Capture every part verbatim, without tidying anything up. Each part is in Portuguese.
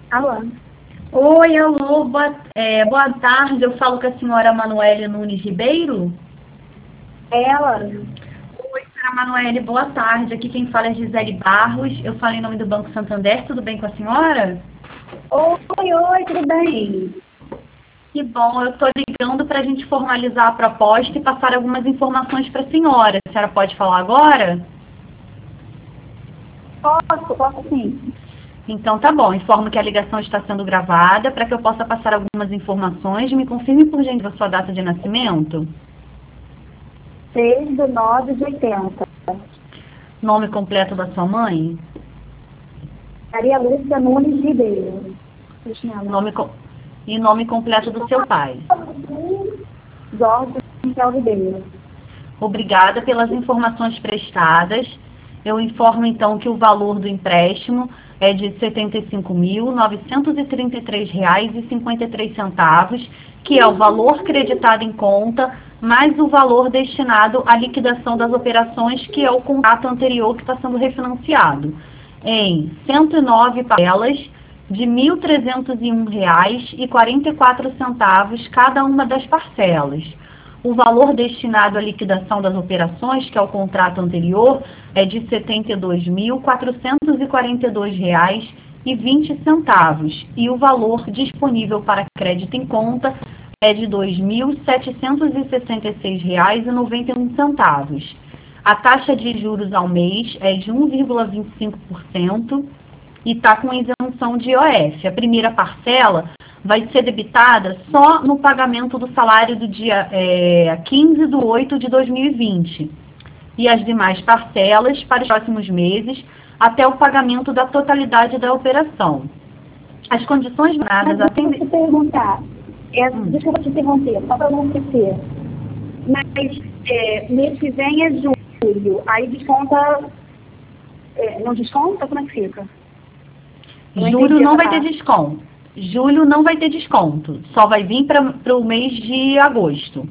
Alô? Oi, alô, boa, é, boa tarde. Eu falo com a senhora Manoele Nunes Ribeiro. Ela? Oi, senhora Manoele, boa tarde. Aqui quem fala é Gisele Barros. Eu falo em nome do Banco Santander. Tudo bem com a senhora? Oi, oi, tudo bem? Que bom, eu estou ligando para a gente formalizar a proposta e passar algumas informações para a senhora. A senhora pode falar agora? Posso, posso sim. Então tá bom, informo que a ligação está sendo gravada para que eu possa passar algumas informações. Me confirme por gentileza a sua data de nascimento. seis do nove de oitenta. Nome completo da sua mãe? Maria Lúcia Nunes Ribeiro. Cristina. Nome co- e nome completo do seu pai. Jorge Michel Ribeiro. Obrigada pelas informações prestadas. Eu informo então que o valor do empréstimo é de setenta e cinco mil, novecentos e trinta e três reais e cinquenta e três centavos, que é o valor creditado em conta, mais o valor destinado à liquidação das operações, que é o contrato anterior que está sendo refinanciado, em cento e nove parcelas de mil trezentos e um reais e quarenta e quatro centavos cada uma das parcelas. O valor destinado à liquidação das operações, que é o contrato anterior, é de setenta e dois mil, quatrocentos e quarenta e dois reais e vinte centavos. E o valor disponível para crédito em conta é de dois mil, setecentos e sessenta e seis reais e noventa e um centavos. A taxa de juros ao mês é de um vírgula vinte e cinco por cento e está com isenção de I O F. A primeira parcela vai ser debitada só no pagamento do salário do dia é, quinze de oito de dois mil e vinte. E as demais parcelas para os próximos meses, até o pagamento da totalidade da operação. As condições dadas Mas atendem... deixa eu te perguntar. É, Hum. Desculpa te interromper, só para não esquecer. Mas é, mês que vem é julho. Aí desconta... É, não desconta? Como é que fica? Eu Julho entendi não essa vai ter parte. desconto. Julho não vai ter desconto. Só vai vir para o mês de agosto.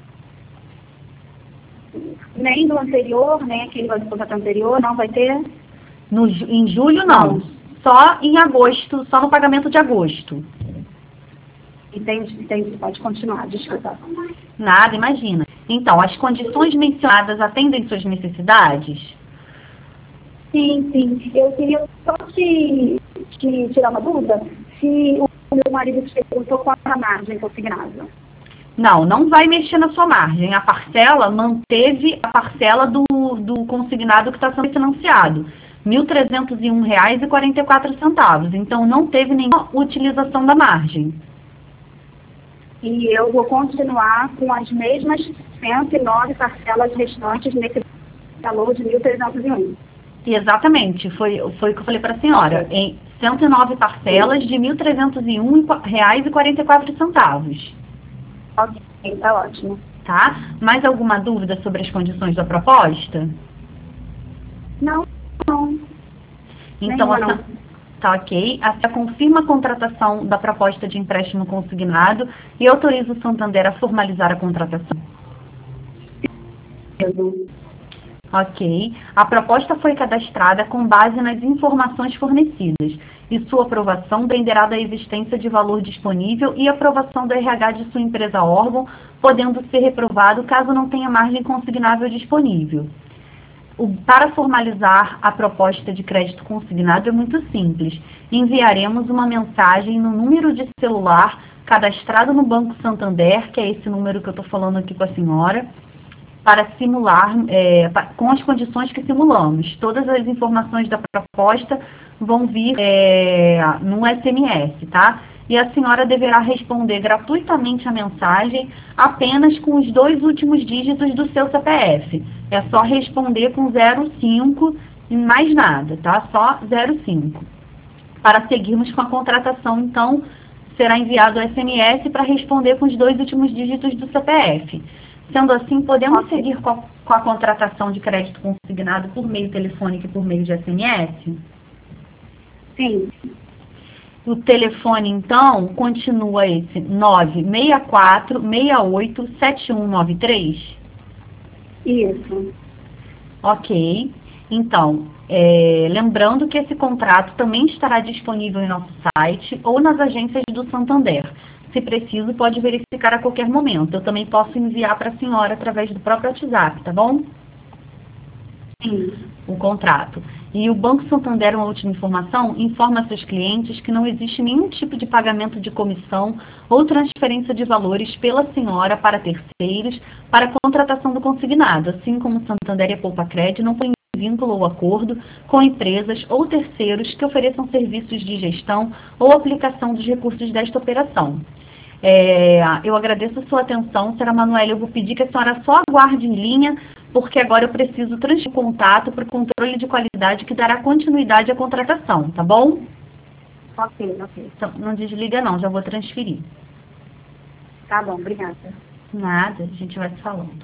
Nem do anterior, nem aquele do contrato anterior, não vai ter? No, ju- em julho, não. Não. Só em agosto, só no pagamento de agosto. Entendi, entendi. Pode continuar, desculpa. Nada, imagina. Então, as condições mencionadas atendem suas necessidades? Sim, sim. Eu queria só te, te tirar uma dúvida se o meu marido te perguntou qual a margem consignada. Não, não vai mexer na sua margem. A parcela manteve a parcela do, do consignado que está sendo financiado. mil trezentos e um reais e quarenta e quatro centavos. Então, não teve nenhuma utilização da margem. E eu vou continuar com as mesmas cento e nove parcelas restantes nesse valor de mil trezentos e um. Exatamente, foi, foi o que eu falei para a senhora. Ok. Em cento e nove parcelas de mil trezentos e um reais e quarenta e quatro centavos. Ok, tá ótimo. Tá? Mais alguma dúvida sobre as condições da proposta? Não, não. Então, Nenhuma, a, não. tá ok. A F A confirma a contratação da proposta de empréstimo consignado e autoriza o Santander a formalizar a contratação. Ok. A proposta foi cadastrada com base nas informações fornecidas e sua aprovação dependerá da existência de valor disponível e aprovação do R H de sua empresa órgão, podendo ser reprovado caso não tenha margem consignável disponível. O, para formalizar a proposta de crédito consignado é muito simples. Enviaremos uma mensagem no número de celular cadastrado no Banco Santander, que é esse número que eu estou falando aqui com a senhora, para simular, é, com as condições que simulamos. Todas as informações da proposta vão vir é, no S M S, tá? E a senhora deverá responder gratuitamente a mensagem apenas com os dois últimos dígitos do seu C P F. É só responder com zero cinco e mais nada, tá? Só zero cinco. Para seguirmos com a contratação, então, será enviado o S M S para responder com os dois últimos dígitos do C P F. Sendo assim, podemos Ok. seguir com a, com a contratação de crédito consignado por meio telefônico e por meio de S M S? Sim. O telefone, então, continua esse nove seis quatro, seis oito, sete um nove três? Isso. Ok. Então, é, lembrando que esse contrato também estará disponível em nosso site ou nas agências do Santander. Se preciso, pode verificar a qualquer momento. Eu também posso enviar para a senhora através do próprio WhatsApp, tá bom? Sim. O contrato. E o Banco Santander, uma última informação, informa seus clientes que não existe nenhum tipo de pagamento de comissão ou transferência de valores pela senhora para terceiros para a contratação do consignado, assim como o Santander e a Poupacred não põem vínculo ou acordo com empresas ou terceiros que ofereçam serviços de gestão ou aplicação dos recursos desta operação. É, eu agradeço a sua atenção, senhora Manuela. Eu vou pedir que a senhora só aguarde em linha, porque agora eu preciso transferir o contato para o controle de qualidade que dará continuidade à contratação, tá bom? Ok, ok. Então, não desliga não, já vou transferir. Tá bom, obrigada. Nada, a gente vai se falando.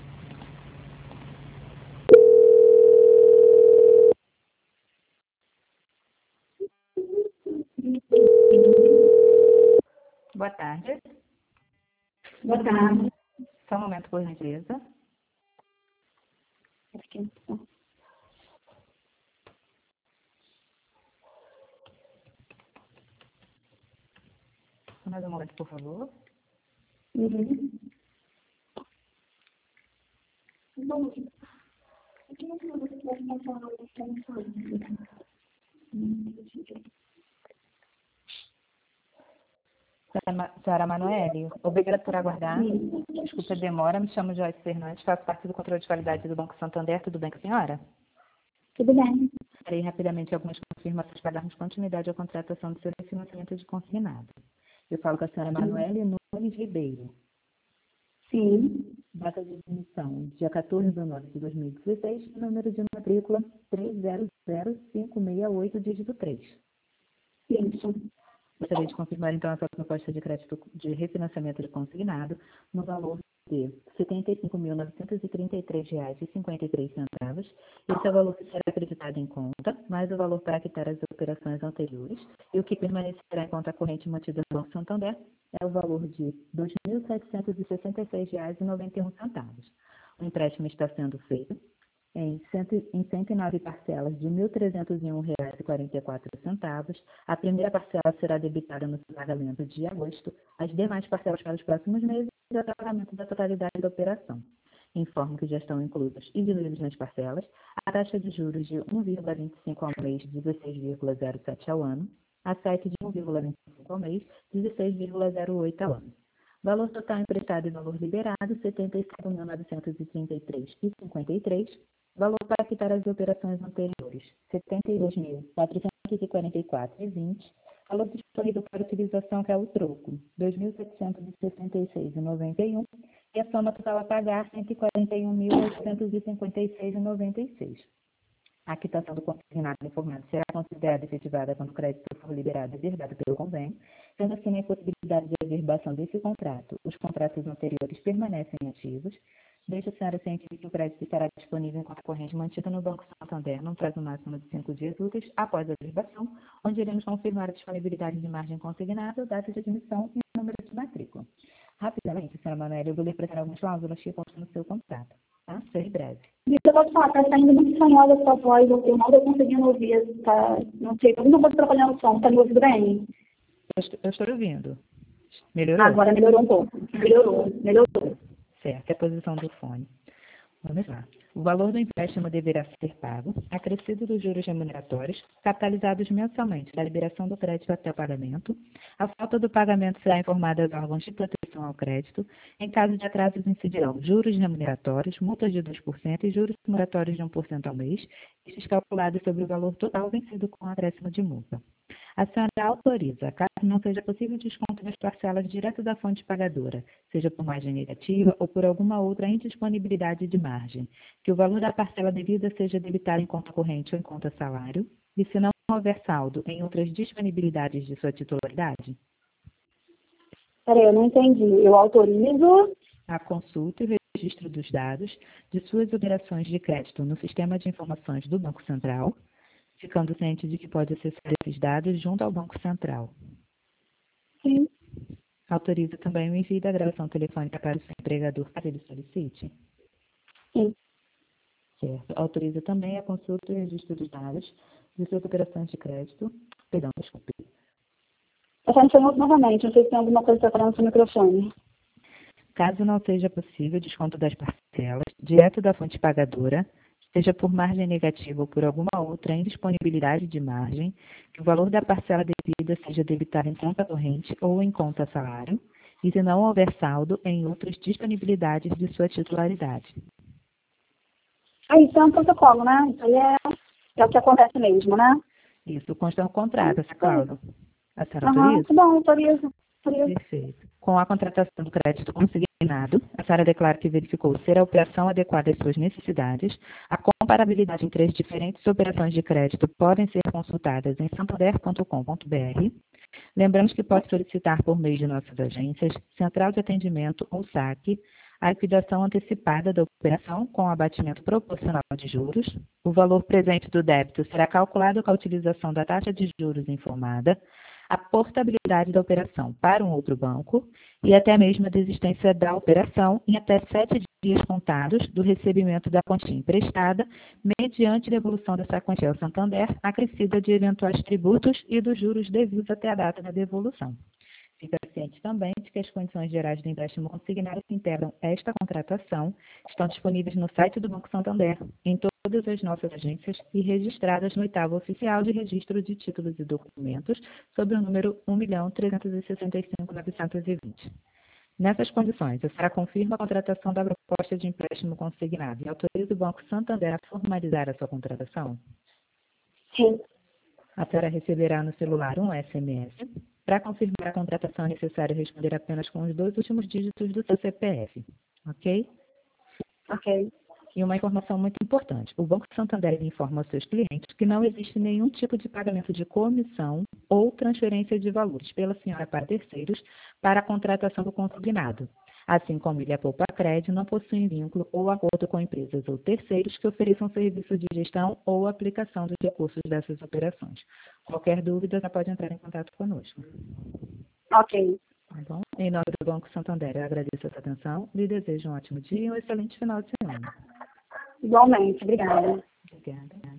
Boa tarde. Boa tarde. Só um momento, por gentileza. Mais um momento, por favor. Uhum. Senhora Manoeli, obrigada por aguardar. Desculpa a demora, me chamo Joyce Fernandes, faço parte do controle de qualidade do Banco Santander. Tudo bem com a senhora? Tudo bem. Farei rapidamente algumas confirmações para darmos continuidade à contratação do seu financiamento de consignado. Eu falo com a senhora Manoeli Nunes Ribeiro. Sim. Data de emissão, dia quatorze de nove de dois mil e dezesseis, número de matrícula três zero zero cinco seis oito, dígito três. Isso. Gostaria de confirmar, então, a sua proposta de crédito de refinanciamento de consignado no valor de setenta e cinco mil novecentos e trinta e três reais e cinquenta e três centavos. Esse é o valor que será acreditado em conta, mais o valor para quitar as operações anteriores, e o que permanecerá em conta corrente mantida no Banco Santander é o valor de dois mil setecentos e sessenta e seis reais e noventa e um centavos. O empréstimo está sendo feito em cento e nove parcelas de mil trezentos e um reais e quarenta e quatro centavos. A primeira parcela será debitada no pagamento de agosto, as demais parcelas para os próximos meses e o pagamento da totalidade da operação. Informo que já estão inclusos e diluídos nas parcelas a taxa de juros de um vírgula vinte e cinco ao mês, dezesseis vírgula zero sete ao ano, a sete de um vírgula vinte e cinco ao mês, dezesseis vírgula zero oito ao ano. Valor total emprestado e valor liberado, setenta e cinco mil novecentos e trinta e três reais e cinquenta e três centavos. Valor para quitar as operações anteriores, setenta e dois mil quatrocentos e quarenta e quatro reais e vinte centavos. Valor disponível para utilização, que é o troco, dois mil setecentos e sessenta e seis reais e noventa e um centavos. E a soma total a pagar, cento e quarenta e um mil oitocentos e cinquenta e seis reais e noventa e seis centavos. A quitação do consignado informado será considerada efetivada quando o crédito for liberado e verdade pelo convênio, sendo assim a impossibilidade de averbação desse contrato. Os contratos anteriores permanecem ativos. Deixa a senhora ciente de que o crédito estará disponível em conta corrente mantida no Banco Santander num prazo máximo de cinco dias úteis após a averbação, onde iremos confirmar a disponibilidade de margem consignada, data de admissão e número de matrícula. Rapidamente, senhora Manuela, eu vou lhe apresentar algumas cláusulas que constam no seu contrato. Tá? Seja breve. Eu posso falar, está saindo muito espanhola a sua voz, eu eu não estou conseguindo ouvir, tá, não sei, alguma coisa atrapalhando o som, está me ouvindo bem? Eu estou, eu estou ouvindo. Melhorou? Agora melhorou um pouco, melhorou, melhorou. Certo, é a posição do fone. Vamos lá. O valor do empréstimo deverá ser pago, acrescido dos juros remuneratórios, capitalizados mensalmente da liberação do crédito até o pagamento. A falta do pagamento será informada aos órgãos de proteção ao crédito. Em caso de atrasos, incidirão juros remuneratórios, multas de dois por cento e juros moratórios de um por cento ao mês, estes calculados sobre o valor total vencido com acréscimo de multa. A senhora autoriza, caso não seja possível desconto das parcelas direto da fonte pagadora, seja por margem negativa ou por alguma outra indisponibilidade de margem, que o valor da parcela devida seja debitado em conta corrente ou em conta salário, e se não houver saldo em outras disponibilidades de sua titularidade? Peraí, eu não entendi. Eu autorizo? A consulta e o registro dos dados de suas operações de crédito no sistema de informações do Banco Central, ficando ciente de que pode acessar esses dados junto ao Banco Central. Sim. Autoriza também o envio da gravação telefônica para o seu empregador, caso ele solicite? Sim. Certo. Autoriza também a consulta e registro dos dados de suas operações de crédito. Perdão, desculpe. Eu só não sei muito novamente, não sei se tem alguma coisa separando no seu microfone. Caso não seja possível desconto das parcelas, direto da fonte pagadora, seja por margem negativa ou por alguma outra indisponibilidade de margem, que o valor da parcela devida seja debitado em conta corrente ou em conta salário, e se não houver saldo em outras disponibilidades de sua titularidade. Ah, isso é um protocolo, né? Isso aí é, é o que acontece mesmo, né? Isso consta no contrato, essa cláusula. A senhora Aham, autoriza? tá bom, autorizo. autorizo. Perfeito. Com a contratação do crédito consignado, a senhora declara que verificou ser a operação adequada às suas necessidades. A comparabilidade entre as diferentes operações de crédito podem ser consultadas em santander ponto com ponto br. Lembramos que pode solicitar por meio de nossas agências, central de atendimento ou saque, a liquidação antecipada da operação com abatimento proporcional de juros. O valor presente do débito será calculado com a utilização da taxa de juros informada, a portabilidade da operação para um outro banco e até mesmo a desistência da operação em até sete dias contados do recebimento da quantia emprestada, mediante devolução dessa quantia ao Santander, acrescida de eventuais tributos e dos juros devidos até a data da devolução. Fica ciente também de que as condições gerais do empréstimo consignado que integram esta contratação estão disponíveis no site do Banco Santander, em todas as nossas agências e registradas no oitavo oficial de registro de títulos e documentos, sob o número um milhão trezentos e sessenta e cinco mil novecentos e vinte. Nessas condições, a senhora confirma a contratação da proposta de empréstimo consignado e autoriza o Banco Santander a formalizar a sua contratação? Sim. A senhora receberá no celular um S M S. Para confirmar a contratação, é necessário responder apenas com os dois últimos dígitos do seu C P F. Ok? Ok. E uma informação muito importante. O Banco Santander informa aos seus clientes que não existe nenhum tipo de pagamento de comissão ou transferência de valores pela senhora para terceiros para a contratação do consignado. Assim como Ilha Poupa Crédito não possui vínculo ou acordo com empresas ou terceiros que ofereçam serviço de gestão ou aplicação dos recursos dessas operações. Qualquer dúvida, já pode entrar em contato conosco. Ok. Tá bom? Em nome do Banco Santander, eu agradeço a sua atenção, lhe desejo um ótimo dia e um excelente final de semana. Igualmente. Obrigada. Obrigada.